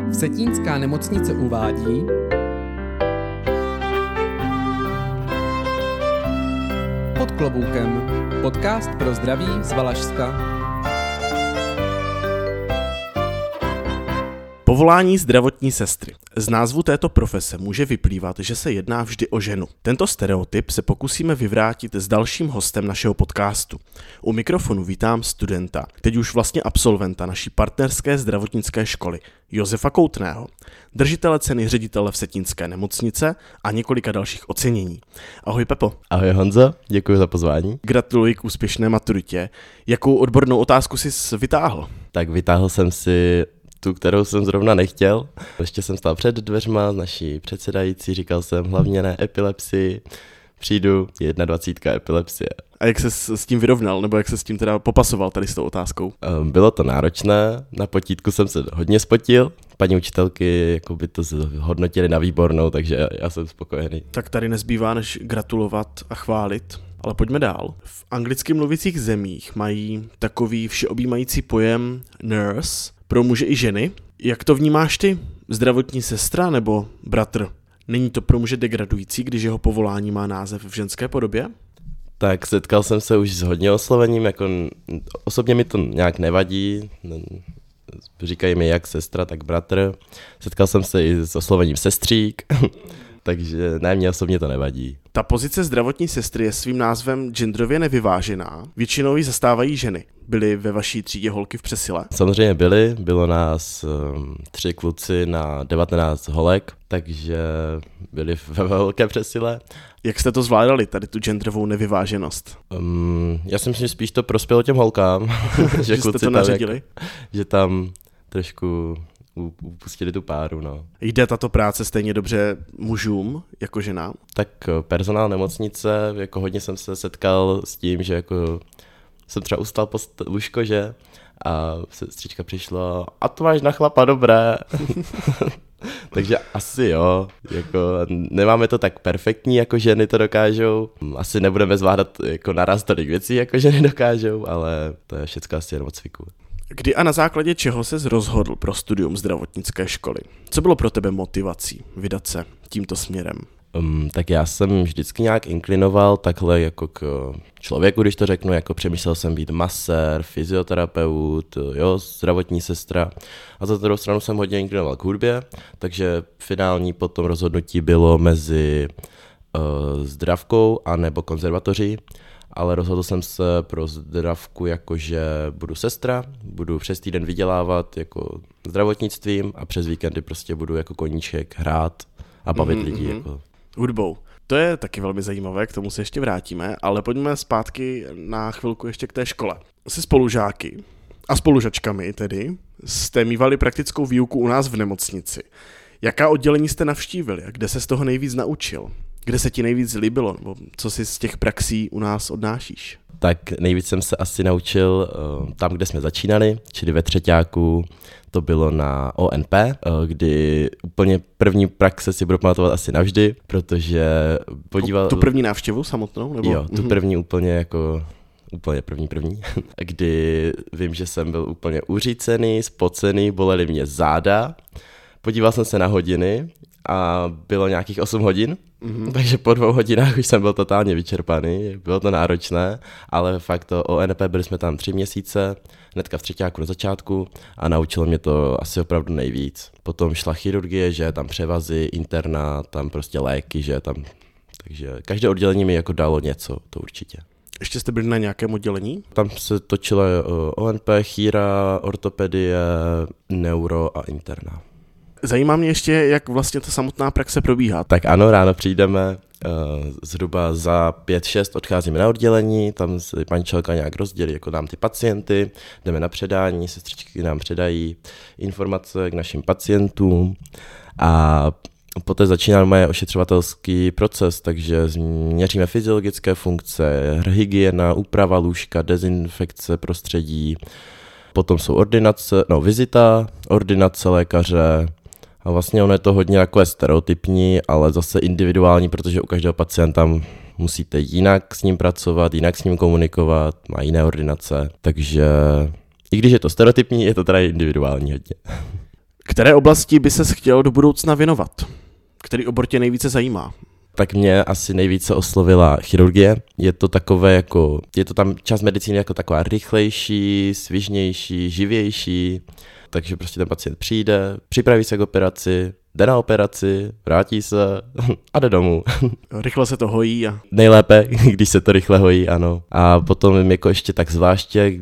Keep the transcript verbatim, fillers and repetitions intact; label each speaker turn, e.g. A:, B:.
A: Vsetínská nemocnice uvádí Pod kloboukem, podcast pro zdraví z Valašska.
B: Povolání zdravotní sestry. Z názvu této profese může vyplývat, že se jedná vždy o ženu. Tento stereotyp se pokusíme vyvrátit s dalším hostem našeho podcastu. U mikrofonu vítám studenta, teď už vlastně absolventa naší partnerské zdravotnické školy, Josefa Koutného, držitele ceny ředitele Vsetínské nemocnice a několika dalších ocenění. Ahoj Pepo.
C: Ahoj Honzo, děkuji za pozvání.
B: Gratuluji k úspěšné maturitě. Jakou odbornou otázku jsi vytáhl?
C: Tak vytáhl jsem si tu, kterou jsem zrovna nechtěl. Ještě jsem stál před dveřma, naší předsedající, říkal jsem hlavně ne epilepsii, přijdu, jedna dvacítka epilepsie.
B: A jak se s tím vyrovnal, nebo jak se s tím teda popasoval tady s tou otázkou?
C: Bylo to náročné, na potítku jsem se hodně spotil, paní učitelky jako by to hodnotili na výbornou, takže já jsem spokojený.
B: Tak tady nezbývá než gratulovat a chválit. Ale pojďme dál. V anglicky mluvících zemích mají takový všeobjímající pojem nurse pro muže i ženy. Jak to vnímáš ty? Zdravotní sestra nebo bratr? Není to pro muže degradující, když jeho povolání má název v ženské podobě?
C: Tak setkal jsem se už s hodně oslovením, jako osobně mi to nějak nevadí, říkají mi jak sestra, tak bratr. Setkal jsem se i s oslovením sestřík, takže ne, mě osobně to nevadí.
B: Ta pozice zdravotní sestry je svým názvem genderově nevyvážená. Většinou ji zastávají ženy. Byly ve vaší třídě holky v přesile?
C: Samozřejmě byly, bylo nás um, tři kluci na devatenáct holek, takže byli ve velké přesile.
B: Jak jste to zvládali, tady tu genderovou nevyváženost?
C: Um, já si myslím, že spíš to prospělo těm holkám. že
B: že jste to naředili?
C: Jako, že tam trošku upustili tu páru, no.
B: Jde tato práce stejně dobře mužům jako ženám?
C: Tak personál nemocnice, jako hodně jsem se setkal s tím, že jako jsem třeba ustal post lůžko, že? A sestřička přišla, a to máš na chlapa dobré. Takže asi jo, jako nemáme to tak perfektní, jako ženy to dokážou. Asi nebudeme zvládat jako naraz tolik věcí, jako ženy dokážou, ale to je všechno asi jenom od cviku.
B: Kdy a na základě čeho ses rozhodl pro studium zdravotnické školy? Co bylo pro tebe motivací vydat se tímto směrem?
C: Um, tak já jsem vždycky nějak inklinoval takhle jako k člověku, když to řeknu, jako přemýšlel jsem být masér, fyzioterapeut, jo, zdravotní sestra. A za druhou stranu jsem hodně inklinoval k hudbě, takže finální potom rozhodnutí bylo mezi uh, zdravkou a nebo konzervatoří. Ale rozhodl jsem se pro zdravku, jakože budu sestra, budu přes týden vydělávat jako zdravotnictvím a přes víkendy prostě budu jako koníček hrát a bavit mm-hmm. lidi. Jako.
B: Hudbou. To je taky velmi zajímavé, k tomu se ještě vrátíme, ale pojďme zpátky na chvilku ještě k té škole. Se spolužáky a spolužačkami tedy jste mívali praktickou výuku u nás v nemocnici. Jaká oddělení jste navštívili a kde se z toho nejvíc naučil? Kde se ti nejvíc líbilo, nebo co si z těch praxí u nás odnášíš?
C: Tak nejvíc jsem se asi naučil uh, tam, kde jsme začínali, čili ve třeťáku, to bylo na O N P, uh, kdy úplně první praxe si budu pamatovat asi navždy, protože podíval...
B: Tu první návštěvu samotnou? Nebo?
C: Jo, tu první úplně jako... Úplně první první, kdy vím, že jsem byl úplně uřícený, spocený, bolely mě záda, podíval jsem se na hodiny a bylo nějakých osm hodin, mm-hmm. takže po dvou hodinách už jsem byl totálně vyčerpaný, bylo to náročné, ale fakt to O N P byli jsme tam tři měsíce, hnedka v třeťáku na začátku a naučilo mě to asi opravdu nejvíc. Potom šla chirurgie, že tam převazy, interna, tam prostě léky, že tam, takže každé oddělení mi jako dalo něco, to určitě.
B: Ještě jste byli na nějakém oddělení?
C: Tam se točilo O N P, chýra, ortopedie, neuro a interna.
B: Zajímá mě ještě, jak vlastně ta samotná praxe probíhá.
C: Tak ano, ráno přijdeme, uh, zhruba za pět šest odcházíme na oddělení, tam si manželka nějak rozdělí jako nám ty pacienty, jdeme na předání, sestřičky nám předají informace k našim pacientům a poté začíná moje ošetřovatelský proces, takže měříme fyziologické funkce, hygiena, úprava lůžka, dezinfekce prostředí, potom jsou ordinace, no vizita, ordinace lékaře. A vlastně ono je to hodně takové stereotypní, ale zase individuální, protože u každého pacienta musíte jinak s ním pracovat, jinak s ním komunikovat, má jiné ordinace, takže i když je to stereotypní, je to teda individuální hodně.
B: Které oblasti by ses chtěl do budoucna věnovat? Který obor tě nejvíce zajímá?
C: Tak mě asi nejvíce oslovila chirurgie. Je to takové jako, je to tam část medicíny jako taková rychlejší, svižnější, živější, takže prostě ten pacient přijde, připraví se k operaci, jde na operaci, vrátí se a jde domů.
B: Rychle se to hojí a...
C: Nejlépe, když se to rychle hojí, ano. A potom jako ještě tak zvláště,